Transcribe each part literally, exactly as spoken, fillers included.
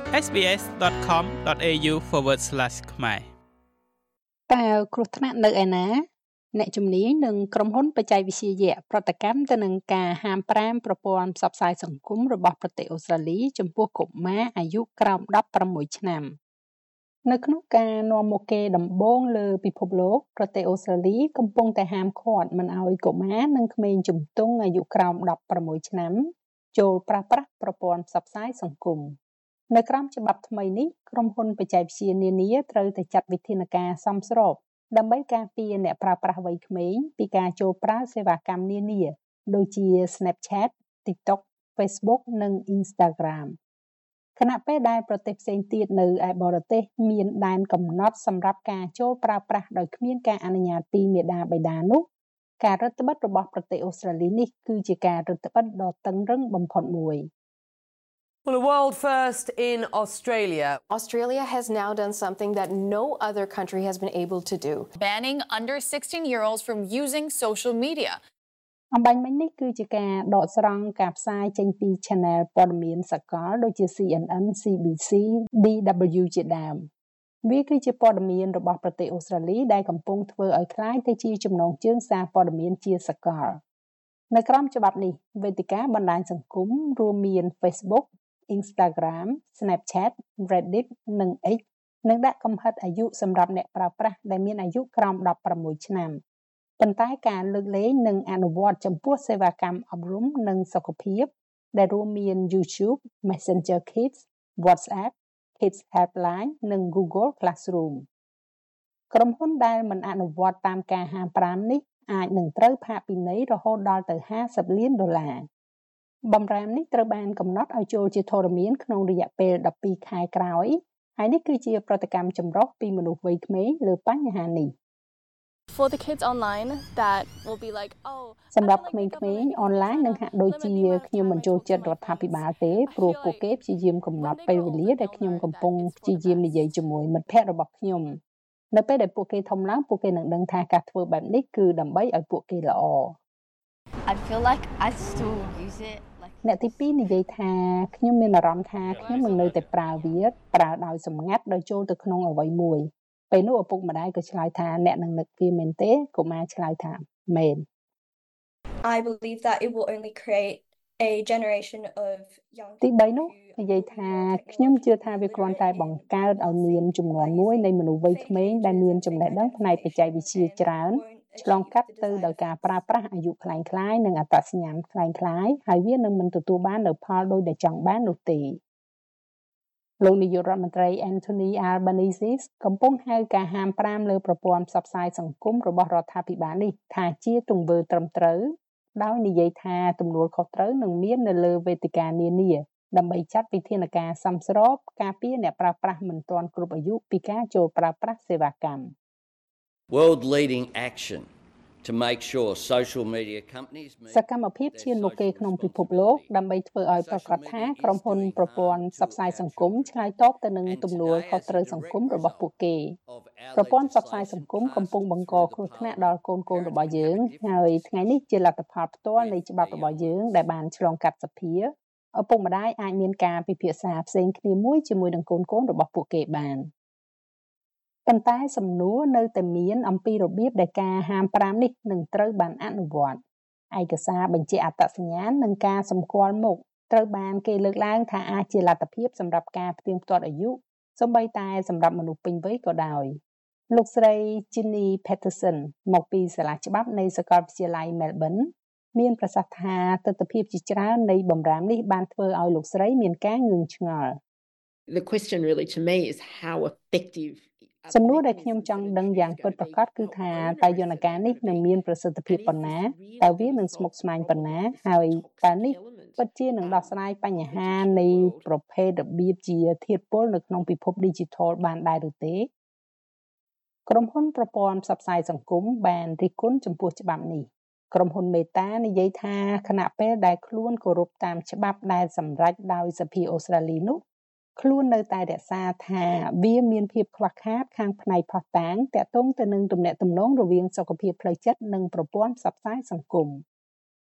sbs.com.au forward slash ខ្មែរតើគ្រោះថ្នាក់នៅឯណាអ្នកជំនាញនិងក្រុមហ៊ុនបច្ចេកវិទ្យាយៈប្រតិកម្មទៅនឹងការហាមប្រាមប្រព័ន្ធផ្សព្វផ្សាយសង្គមរបស់ប្រទេសអូស្ត្រាលីចំពោះកុមារអាយុក្រោមដប់ប្រាំមួយឆ្នាំនៅក្នុងការនាំមុខគេដំបូងលើពិភពលោកប្រទេសអូស្ត្រាលីកំពុងតែហាមឃាត់មិនឲ្យកុមារនិងក្មេងជំទង់អាយុក្រោមដប់ប្រាំមួយឆ្នាំចូលប្រើប្រាស់ប្រព័ន្ធផ្សព្វផ្សាយសង្គមនៅក្រោមច្បាប់ថ្មីនេះក្រុមហ៊ុនបច្ចេកវិទ្យានានាត្រូវតែចាត់វិធានការសមស្របដើម្បីការពារអ្នកប្រើប្រាស់វ័យក្មេងពីការចូលប្រើសេវាកម្មនានាដូចជា Snapchat, TikTok, Facebook និង Instagram ខណៈពេលដែលប្រទេសផ្សេងទៀតនៅឯបរទេសមានដែនកំណត់សម្រាប់ការចូលប្រើប្រាស់ដោយគ្មានការអនុញ្ញាតពីមាតាបិតានោះការរឹតបន្តឹងរបស់ប្រទេសអូស្ត្រាលីនេះគឺជាការរឹតបន្តឹងដ៏តឹងរ៉ឹងបំផុតមួយ Well, a world first in Australia. Australia has now done something that no other country has been able to do. Banning under sixteen-year-olds from using social media. អំបញ្ញមិញនេះគឺជាការដកស្រង់ការផ្សាយចេញពី Channel ព័ត៌មានសកលដូចជា C N N, C B C, D W ជាដើមវាគឺជាព័ត៌មានរបស់ប្រទេសអូស្ត្រាលីដែលកំពុងធ្វើឲ្យคล้ายទៅជាចំណងជើងសារព័ត៌មានជាសកលនៅក្រោមច្បាប់នេះវេទិកាបណ្ដាញសង្គមរួមមាន Facebook Instagram, Snapchat, Reddit និង X នឹងដាក់កំហិតអាយុសម្រាប់អ្នកប្រើប្រាស់ដែលមានអាយុក្រោមដប់ប្រាំមួយឆ្នាំប៉ុន្តែការលើកលែងនិងអនុវត្តចំពោះសេវាកម្មអប់រំនិងសុខភាពដែលរួមមាន YouTube, Messenger Kids, WhatsApp, Kids Helpline និង Google Classroom ក្រុមហ៊ុនដែលមិនអនុវត្តតាមការហាមប្រាមនេះអាចនឹងត្រូវផាកពិន័យរហូតដល់ទៅห้าสิบលានដុល្លារបម្រាមនេះត្រូវបានកំណត់ឲ្យចូលជាធរមានក្នុងរយៈពេលដប់ពីរខែក្រោយហើយនេះគឺជាប្រតិកម្មចម្រុះពីមនុស្សវ័យក្មេងលើបញ្ហានេះ For the kids online that will be like oh សម្រាប់ក្មេងៗអនឡាញនឹងហាក់ដូចជាខ្ញុំមិនចូលចិត្តរដ្ឋាភិបាលទេព្រោះពួកគេព្យាយាមកំណត់ពេលវេលាដែលខ្ញុំកំពុងព្យាយាមនិយាយជាមួយមិត្តភ័ក្តិរបស់ខ្ញុំនៅពេលដែលពួកគេធំឡើងពួកគេនឹងដឹងថាការធ្វើបែបនេះគឺដើម្បីឲ្យពួកគេល្អ I feel like I still use it អ្នកទីពីរនិយាយថាខ្ញុំមានអារម្មណ៍ថាខ្ញុំនឹងនៅតែប្រើវាប្រើដោយសម្ងាត់ដោយចូលទៅក្នុងអ្វីមួយពេលនោះឪពុកម្ដាយក៏ឆ្លើយថាអ្នកនឹងនឹកវាមែនទេកុមារឆ្លើយថាមែន I believe that it will only create a generation of young ទីបីនោះនិយាយថាខ្ញុំជឿថាវាគ្រាន់តែបង្កើតឲ្យមានចំនួនមួយនៃមនុស្សវ័យក្មេងដែលមានចំណេះដឹងផ្នែកបច្ចេកវិទ្យាច្រើនឆ្លងកាត់ទៅដោយការប្រើប្រាស់អាយុคล้ายៗនិងអត្តសញ្ញាណคล้ายៗហើយវានឹងមិនទទួលបាននូវផលដោយដែលចង់បាននោះទេលោកនាយករដ្ឋមន្ត្រី Anthony Albanese កំពុងហៅការហាមប្រាមលើប្រព័ន្ធផ្សព្វផ្សាយសង្គមរបស់រដ្ឋាភិបាលនេះថាជាទង្វើត្រឹមត្រូវដោយនិយាយថាទំនួលខុសត្រូវនឹងមាននៅលើវេទិកានានាដើម្បីចាត់វិធានការសមស្របការពារអ្នកប្រើប្រាស់មិនទាន់គ្រប់អាយុពីការចូលប្រើប្រាស់សេវាកម្ម World leading action to make sure social media companies សកម្មភាពឈានមុខគេក្នុងពិភពលោកដើម្បីធ្វើឲ្យប្រកាសថាក្រុមហ៊ុនប្រព័ន្ធផ្សព្វផ្សាយសង្គមឆ្លើយតបទៅនឹងទំនួលខុសត្រូវសង្គមរបស់ពួកគេប្រព័ន្ធផ្សព្វផ្សាយសង្គមកំពុងបង្កគ្រោះថ្នាក់ដល់កូនកូនរបស់យើងហើយថ្ងៃនេះជាលទ្ធផលផ្ទាល់នៃច្បាប់របស់យើងដែលបានឆ្លងកាត់សភាឪពុកម្ដាយអាចមានការពិភាក្សាផ្សេងគ្នាមួយជាមួយនឹងកូនកូនរបស់ពួកគេបានប៉ុន្តែសំណួរនៅតែមានអំពីរបៀបដែលការហាមប្រាមនេះនឹងត្រូវបានអនុវត្តឯកសារបញ្ជាក់អត្តសញ្ញាណនិងការសម្គាល់មុខត្រូវបានគេលើកឡើងថាអាចជាលទ្ធភាពសម្រាប់ការផ្ទៀងផ្ទាត់អាយុសូម្បីតែសម្រាប់មនុស្សពេញវ័យក៏ដោយលោកស្រី Ginny Patterson មកពីសាលាច្បាប់នៃសាកលវិទ្យាល័យ Melbourne មានប្រសាសន៍ថាទស្សនវិជ្ជាជាច្រើននៃបម្រាមនេះបានធ្វើឲ្យលោកស្រីមានការងឿងឆ្ងល់ The question really to me is how effective សំណួរដែលខ្ញុំចង់ដឹងយ៉ាងពិតប្រាកដគឺថាតើយន្តការនេះនឹងមានប្រសិទ្ធភាពប៉ុណ្ណាតើវានឹងស្មុគស្មាញប៉ុណ្ណាហើយតើនេះពិតជានឹងដោះស្រាយបញ្ហានៃប្រភេទរបៀបជាធាតុពុលនៅក្នុងពិភព Digital បានដែរឬទេក្រុមហ៊ុនប្រព័ន្ធផ្សព្វផ្សាយសង្គមបានរិះគន់ចំពោះច្បាប់នេះក្រុមហ៊ុន Meta និយាយថាខណៈពេលដែលខ្លួនគោរពតាមច្បាប់ដែលសម្រេចដោយសភាអូស្ត្រាលីនោះខ្លួននៅតែរក្សាថាវាមានភាពខ្វះខាតខាងផ្នែកភស្តុតាងទាក់ទងទៅនឹងទំនាក់ទំនងរវាងសុខភាពផ្លូវចិត្តនិងប្រព័ន្ធផ្សព្វផ្សាយសង្គម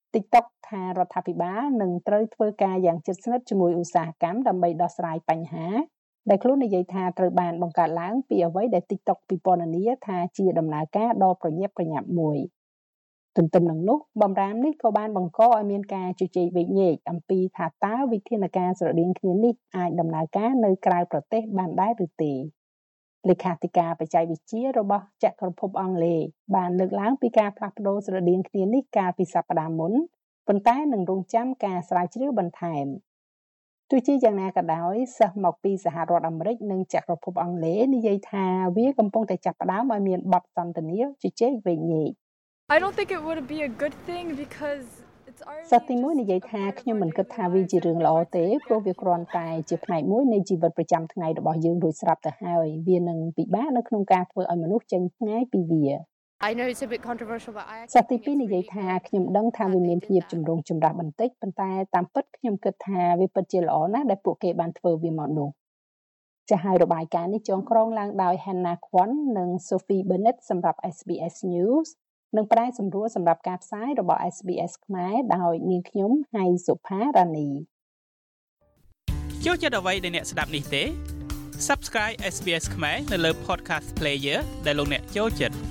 TikTok ថារដ្ឋាភិបាលនឹងត្រូវធ្វើការយ៉ាងជិតស្និទ្ធជាមួយឧស្សាហកម្មដើម្បីដោះស្រាយបញ្ហាដែលខ្លួននិយាយថាត្រូវបានបង្កើតឡើងពីអ្វីដែល TikTok ពិពណ៌នាថាជាដំណើរការដ៏ប្រញាប់ប្រញាប់មួយទន្ទឹមនឹងនោះបំរាមនេះក៏បានបង្កឲ្យមានការជជែកវែកញែកអំពីថាតើវិធានការស្រដៀងគ្នានេះអាចដំណើរការនៅក្រៅប្រទេសបានដែរឬទេលេខាធិការបច្ចេកវិទ្យារបស់ចក្រភពអង់គ្លេសបានលើកឡើងពីការផ្លាស់ប្ដូរស្រដៀងគ្នានេះកាលពីសប្តាហ៍មុនប៉ុន្តែនឹងរងចាំការស្រាវជ្រាវបន្ថែមទោះជាយ៉ាងណាក៏ដោយសិស្សមកពីសហរដ្ឋអាមេរិកនិងចក្រភពអង់គ្លេសនិយាយថាវាកំពុងតែចាប់ផ្ដើមឲ្យមានបទសន្ទនាជជែកវែកញែក I don't think it would be a good thing because it's already សិស្សទីមួយនិយាយថាខ្ញុំមិនគិតថាវាជារឿងល្អទេព្រោះវាគ្រាន់តែជាផ្នែកមួយនៃជីវិតប្រចាំថ្ងៃរបស់យើងរួចស្រាប់ទៅហើយវានឹងពិបាកនៅក្នុងការធ្វើឲ្យមនុស្សចេញឆ្ងាយពីវា I know it's a bit controversial but I សិស្សទីពីរនិយាយថាខ្ញុំដឹងថាវាមានភាពចម្រូងចម្រាសបន្តិចប៉ុន្តែតាមពិតខ្ញុំគិតថាវាពិតជាល្អណាស់ដែលពួកគេបានធ្វើវាមកនោះចាស់ហើយរបាយការណ៍នេះចងក្រងឡើងដោយ Hannah Kwon និង Sophie Bennett សម្រាប់ เอส บี เอส News និងប្រែសម្រួលសម្រាប់ការផ្សាយរបស់ เอส บี เอส ខ្មែរដោយនាងខ្ញុំហៃសុផារ៉ានីចូលចិត្តអ្វីដែលអ្នកស្ដាប់នេះទេ Subscribe เอส บี เอส ខ្មែរនៅលើ Podcast Player ដែលលោកអ្នកចូលចិត្ត